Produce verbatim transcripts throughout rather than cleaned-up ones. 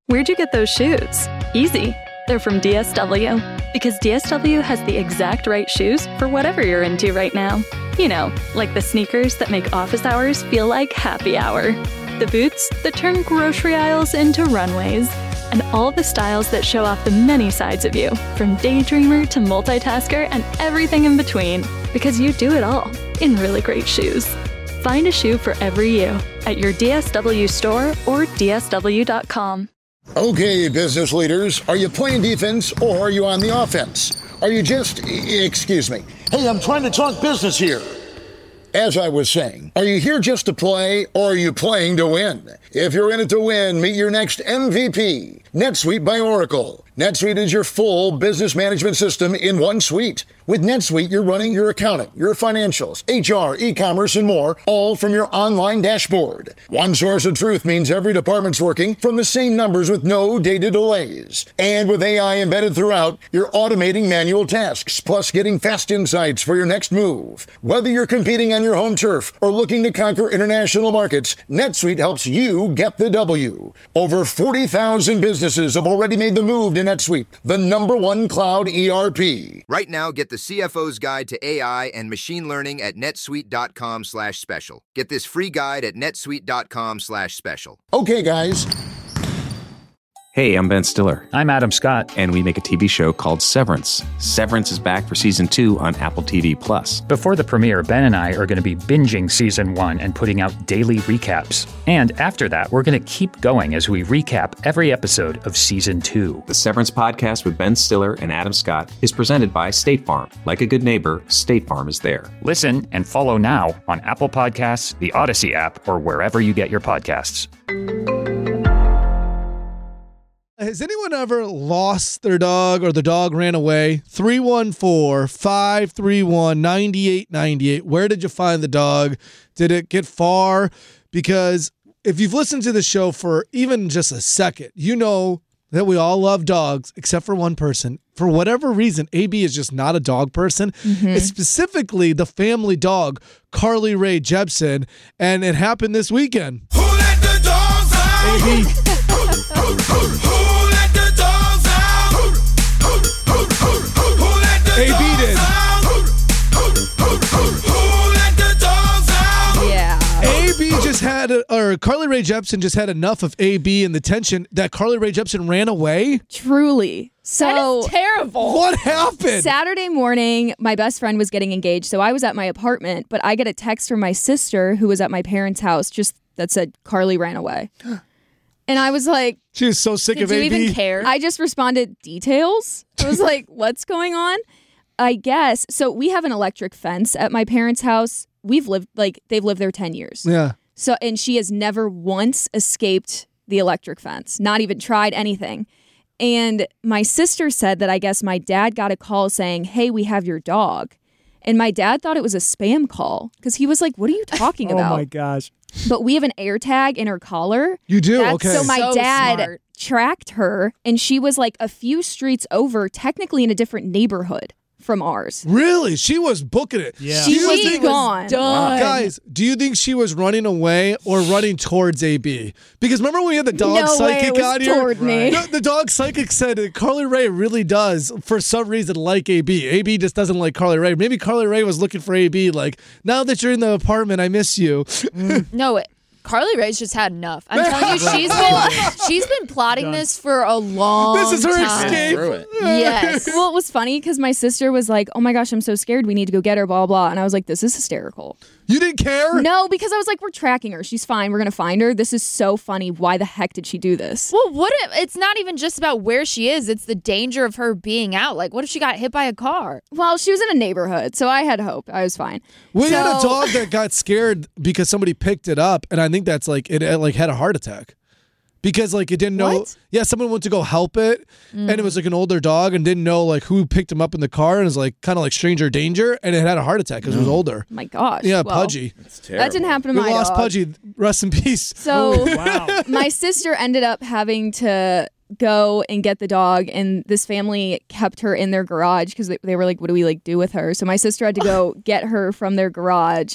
Where'd you get those shoes? Easy. They're from D S W. Because D S W has the exact right shoes for whatever you're into right now. You know, like the sneakers that make office hours feel like happy hour. The boots that turn grocery aisles into runways. And all the styles that show off the many sides of you, from daydreamer to multitasker and everything in between. Because you do it all in really great shoes. Find a shoe for every you at your D S W store or D S W dot com. Okay, business leaders, are you playing defense or are you on the offense? Are you just, excuse me, hey, I'm trying to talk business here. As I was saying, are you here just to play or are you playing to win? If you're in it to win, meet your next M V P, NetSuite by Oracle. NetSuite is your full business management system in one suite. With NetSuite, you're running your accounting, your financials, H R, e-commerce, and more, all from your online dashboard. One source of truth means every department's working from the same numbers with no data delays. And with A I embedded throughout, you're automating manual tasks, plus getting fast insights for your next move. Whether you're competing on your home turf or looking to conquer international markets, NetSuite helps you get the W. Over forty thousand businesses have already made the move to NetSuite, the number one cloud E R P. Right now, get the C F O's Guide to A I and Machine Learning at netsuite.com slash special. Get this free guide at netsuite.com slash special. Okay, guys. Hey, I'm Ben Stiller. I'm Adam Scott. And we make a T V show called Severance. Severance is back for season two on Apple T V Plus. Before the premiere, Ben and I are going to be binging season one and putting out daily recaps. And after that, we're going to keep going as we recap every episode of season two. The Severance podcast with Ben Stiller and Adam Scott is presented by State Farm. Like a good neighbor, State Farm is there. Listen and follow now on Apple Podcasts, the Odyssey app, or wherever you get your podcasts. Has anyone ever lost their dog or the dog ran away? three one four, five three one, nine eight nine eight. Where did you find the dog? Did it get far? Because if you've listened to the show for even just a second, you know that we all love dogs except for one person. For whatever reason, A B is just not a dog person. Mm-hmm. It's specifically the family dog, Carly Rae Jepsen, and it happened this weekend. Who let the dogs out? A B. Who let the dogs out? Who let the A B did. Who let the dogs out? Yeah. A B just had, a, or Carly Rae Jepsen just had enough of A B and the tension that Carly Rae Jepsen ran away. Truly. So that is terrible. What happened? Saturday morning, my best friend was getting engaged, so I was at my apartment, but I get a text from my sister who was at my parents' house just that said Carly ran away. And I was like, she was so sick Did of you A B. even care? I just responded, details? I was like, what's going on? I guess. So we have an electric fence at my parents' house. We've lived, like, they've lived there ten years. Yeah. So, and she has never once escaped the electric fence, not even tried anything. And my sister said that I guess my dad got a call saying, hey, we have your dog. And my dad thought it was a spam call because he was like, what are you talking about? Oh my gosh. But we have an air tag in her collar. You do? That's, okay. So my So dad smart. tracked her, and she was like a few streets over, technically in a different neighborhood from ours. Really? She was booking it. Yeah. She Do you was think- gone. Done. Guys, do you think she was running away or running towards A B? Because remember when we had the dog No way psychic it was out here? toward me. The, the dog psychic said that Carly Rae really does, for some reason, like A B. A B just doesn't like Carly Rae. Maybe Carly Rae was looking for A B, like, now that you're in the apartment, I miss you. No, Carly Rae's just had enough. I'm telling you, she's been she's been plotting this for a long time. This is her escape. Yes. Well, it was funny because my sister was like, oh my gosh, I'm so scared. We need to go get her, blah, blah. And I was like, this is hysterical. You didn't care? No, because I was like, we're tracking her. She's fine. We're going to find her. This is so funny. Why the heck did she do this? Well, what if it's not even just about where she is, it's the danger of her being out. Like, what if she got hit by a car? Well, she was in a neighborhood, so I had hope. I was fine. We had a So- dog that got scared because somebody picked it up, and I think that's like, it, it like had a heart attack. Because like it didn't know, What? yeah, someone went to go help it, Mm. and it was like an older dog, and didn't know like who picked him up in the car, and it was like kind of like stranger danger, and it had a heart attack because it was older. My gosh. Yeah, well, Pudgy. That didn't happen to We my lost dog. Pudgy. Rest in peace. So Wow. my sister ended up having to go and get the dog, and this family kept her in their garage because they, they were like, what do we like do with her? So my sister had to go get her from their garage.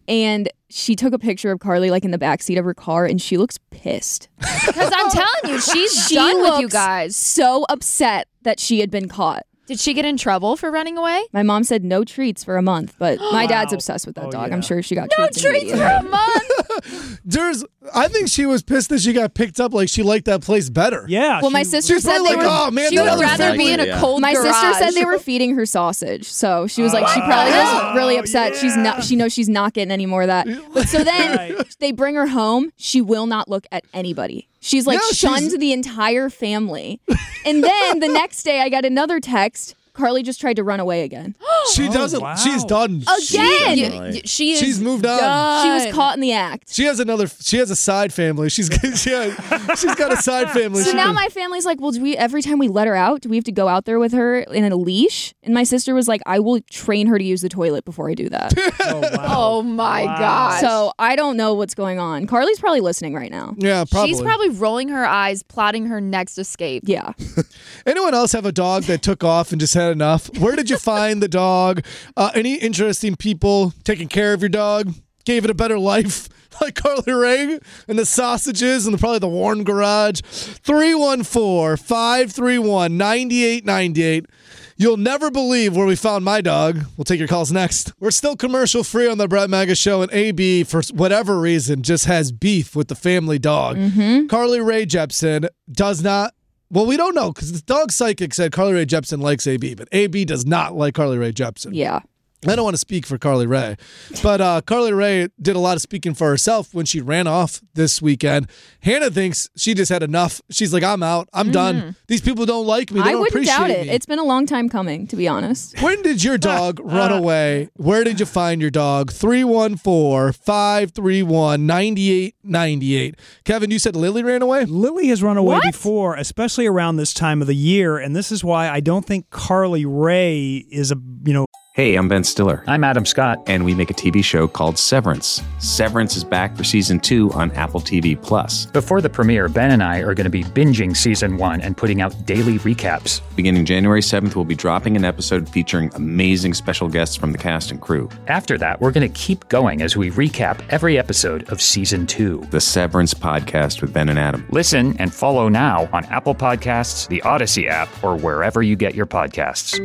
and she took a picture of Carly like in the backseat of her car, and she looks pissed. Because I'm telling you, she's She done with you looks guys. so upset that she had been caught. Did she get in trouble for running away? My mom said no treats for a month, but my dad's Wow. obsessed with that Oh, dog. yeah. I'm sure she got No treats. treats for immediately. a month. There's, I think she was pissed that she got picked up. Like she liked that place better. Yeah. Well, my she- sister She's said probably they like, were. oh man, She that would other rather be in a Yeah. cold My garage. sister said they were feeding her sausage, so she was like, she probably was really upset. She's not. She knows she's not getting any more of that. But so then Right. they bring her home. She will not look at anybody. She's like Yeah, she's- shunned the entire family. And then the next day, I got another text. Carly just tried to run away again. She doesn't. wow. She's done. Again. Y- y- she is She's moved on. done. She was caught in the act. She has another. She has a side family. She's she has, she's got a side family. So She now can- my family's like, well, do we every time we let her out, do we have to go out there with her in a leash? And my sister was like, I will train her to use the toilet before I do that. Oh, wow. Oh my Wow. gosh. So I don't know what's going on. Carly's probably listening right now. yeah, probably. She's probably rolling her eyes, plotting her next escape. Yeah. Anyone else have a dog that took off and just had enough? Where did you find the dog? Uh, any interesting people taking care of your dog? Gave it a better life? Like Carly Rae and the sausages and the, probably the Warren Garage. three one four, five three one, nine eight nine eight. You'll never believe where we found my dog. We'll take your calls next. We're still commercial free on the Brett Maga Show, and A B, for whatever reason, just has beef with the family dog. Carly Rae Jepsen does not. Well, we don't know because the dog psychic said Carly Rae Jepsen likes A B, but A B does not like Carly Rae Jepsen. Yeah. I don't want to speak for Carly Rae, but uh, Carly Rae did a lot of speaking for herself when she ran off this weekend. Hannah thinks she just had enough. She's like, I'm out. I'm done. These people don't like me. They I don't wouldn't appreciate doubt it. me. It's been a long time coming, to be honest. When did your dog run away? Where did you find your dog? three one four, five three one, nine eight nine eight. Kevin, you said Lily ran away? Lily has run away What? before, especially around this time of the year, and this is why I don't think Carly Rae is a, you know, Hey, I'm Ben Stiller. I'm Adam Scott. And we make a T V show called Severance. Severance is back for season two on Apple T V Plus. Before the premiere, Ben and I are going to be binging season one and putting out daily recaps. Beginning January seventh, we'll be dropping an episode featuring amazing special guests from the cast and crew. After that, we're going to keep going as we recap every episode of season two. The Severance podcast with Ben and Adam. Listen and follow now on Apple Podcasts, the Odyssey app, or wherever you get your podcasts.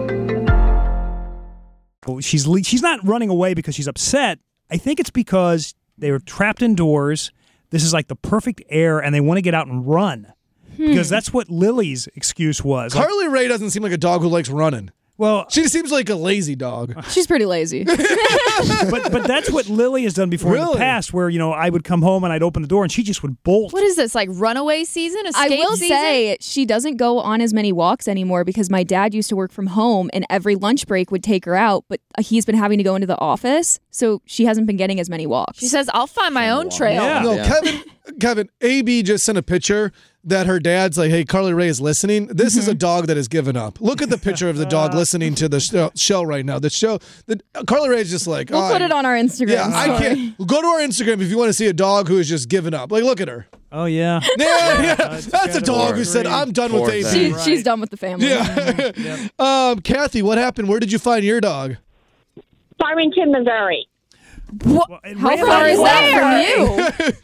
she's le- she's not running away because she's upset. I think it's because they were trapped indoors. This is like the perfect air, and they want to get out and run. Because that's what Lily's excuse was. Like, Carly Rae doesn't seem like a dog who likes running. well, She seems like a lazy dog. She's pretty lazy. but but that's what Lily has done before in Really? the past, where you know I would come home and I'd open the door and she just would bolt. What is this, like runaway season? I Escape will season? say she doesn't go on as many walks anymore because my dad used to work from home and every lunch break would take her out, but he's been having to go into the office, so she hasn't been getting as many walks. She says, I'll find my own trail. Yeah. No, Yeah. Kevin, Kevin, A B just sent a picture that her dad's like, hey, Carly Rae is listening. This is a dog that has given up. Look at the picture of the dog listening to the show, show right now. The show, the Carly Rae is just like, We'll "Oh, put it on our Instagram Yeah, I story. can't. Go to our Instagram if you want to see a dog who has just given up. Like, look at her. Oh yeah. Yeah, yeah. That's That's a kind of dog who said, agree. I'm done Poor with A B. thing. She, She's done with the family. Yeah. um, Kathy, what happened? Where did you find your dog? Farmington, Missouri. Well, it How ran far is away. that from you?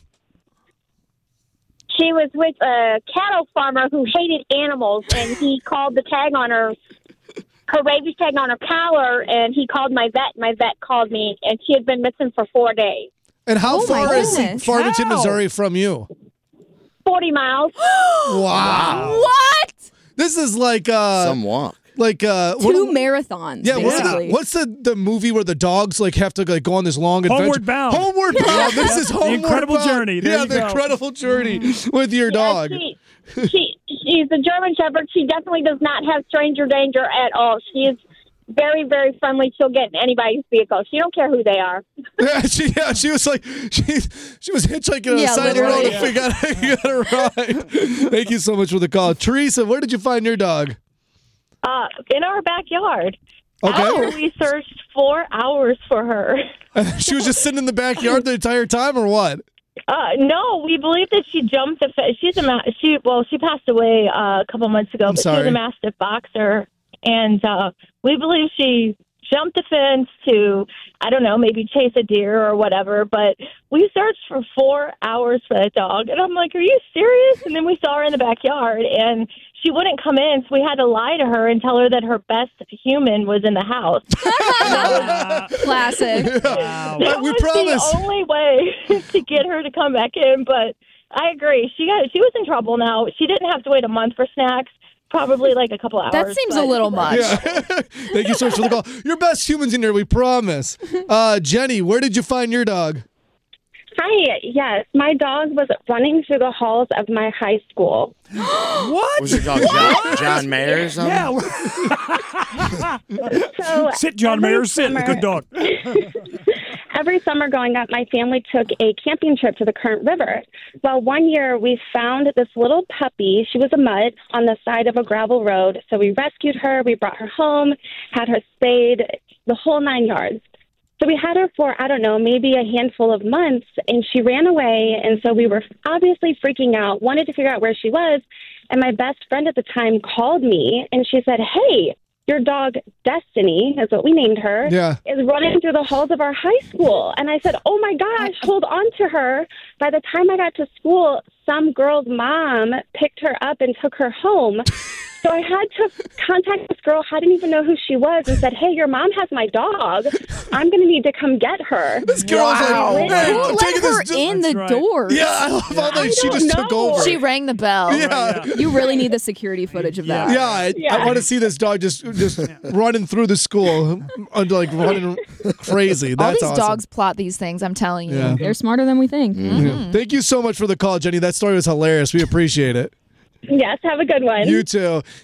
She was with a cattle farmer who hated animals, and he called the tag on her, her rabies tag on her collar, and he called my vet. My vet called me, and she had been missing for four days. And how Oh, my far is goodness. Farmington, How? Missouri from you? forty miles. Wow. What? This is like, uh, Some walk. like, uh, what- Two marathons, Yeah, what's the, basically. what's the the movie where the dogs like have to like go on this long adventure? Homeward Bound. Homeward Bound. This is The Homeward Incredible Bound. Journey. There yeah, you the go. incredible journey with your dog. She, she, she's a German Shepherd. She definitely does not have stranger danger at all. She is very, very friendly. She'll get in anybody's vehicle. She don't care who they are. Yeah, she yeah, she was like she she was hitchhiking on the Yeah, side of the road literally. to figure out how you got a ride. Thank you so much for the call, Teresa. Where did you find your dog? Uh, in our backyard. Okay, After we searched four hours for her. she was just sitting in the backyard the entire time, or what? Uh, no, we believe that she jumped the fence. She's a ma- she. Well, she passed away uh, a couple months ago, I'm but sorry. she's a mastiff boxer, and uh, we believe she jump the fence to, I don't know, maybe chase a deer or whatever. But we searched for four hours for that dog. And I'm like, are you serious? And then we saw her in the backyard, and she wouldn't come in, so we had to lie to her and tell her that her best human was in the house. Classic. Yeah. That we was promise. the only way to get her to come back in, but I agree. She got she was in trouble now. She didn't have to wait a month for snacks, probably like a couple hours. That seems a but- little much. Yeah. Thank you so much for the call. Your best humans in here, we promise. Uh, Jenny, where did you find your dog? Hi, yes. My dog was running through the halls of my high school. What? Was your dog John, John Mayer or something? Yeah. So Sit, John every Mayer, sit. summer- Good dog. Every summer growing up, my family took a camping trip to the Current River. Well, one year we found this little puppy. She was a mutt on the side of a gravel road. So we rescued her. We brought her home, had her spayed, the whole nine yards. So we had her for, I don't know, maybe a handful of months, and she ran away. And so we were obviously freaking out, wanted to figure out where she was. And my best friend at the time called me, and she said, hey, your dog, Destiny, is what we named her, Yeah. is running through the halls of our high school. And I said, oh, my gosh, hold on to her. By the time I got to school, some girl's mom picked her up and took her home. So I had to contact this girl, I didn't even know who she was, and said, hey, your mom has my dog. I'm going to need to come get her. This girl's Wow. like, hey, Who I'm let taking her this. in the right. doors? Yeah, I love how they, I she don't just took know. over. She rang the bell. yeah. You really need the security footage of that. Yeah, I, Yeah. I want to see this dog just just running through the school, uh, like running crazy. All That's these awesome. dogs plot these things, I'm telling you. Yeah. They're smarter than we think. Yeah. Thank you so much for the call, Jenny. That story was hilarious. We appreciate it. Yes, have a good one. You too.